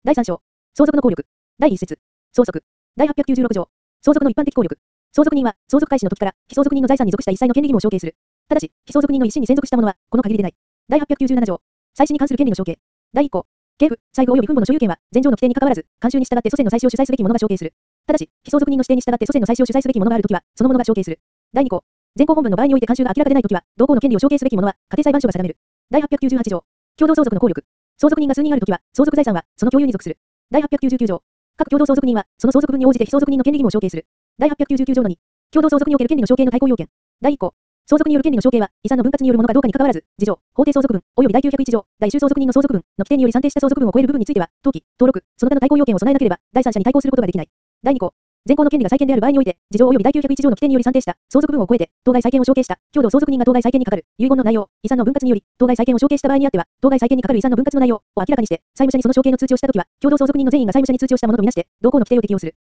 第3章。相続の効力。第1節。相続。第896条。相続の一般的効力。相続人は、相続開始の時から、被相続人の財産に属した一切の権利義務を承継する。ただし、被相続人の一心に専属した者は、この限りでない。第897条。祭祀に関する権利の承継。第1項。系譜、財布及び分母の所有権は、前上の規定に関わらず、慣習に従って祖先の祭祀を主催すべき者が承継する。ただし、被相続人の指定に従って祖先の祭祀を主催すべき者があるときは、その者が承継する。第2項。前項本文の場合において慣習が明らかでないときは、同項の権利を承継すべき者は、家庭裁判所が定める。第898条。共同相続の効力。相続人が数人あるときは、相続財産は、その共有に属する。第899条。各共同相続人は、その相続分に応じて被相続人の権利義務を承継する。第899条の2。共同相続における権利の承継の対抗要件。第1項。相続による権利の承継は、遺産の分割によるものかどうかに関わらず、次条、法定相続分、及び第901条、第10相続人の相続分の規定により算定した相続分を超える部分については、登記、登録、その他の対抗要件を備えなければ、第三者に対抗することができない。第2項。前項の権利が債権である場合において、次条及び第901条の規定により算定した相続分を超えて、当該債権を承継した共同相続人が当該債権にかかる遺言の内容、遺産の分割により、当該債権を承継した場合にあっては、当該債権にかかる遺産の分割の内容を明らかにして、債務者にその承継の通知をしたときは、共同相続人の全員が債務者に通知をしたものとみなして、同項の規定を適用する。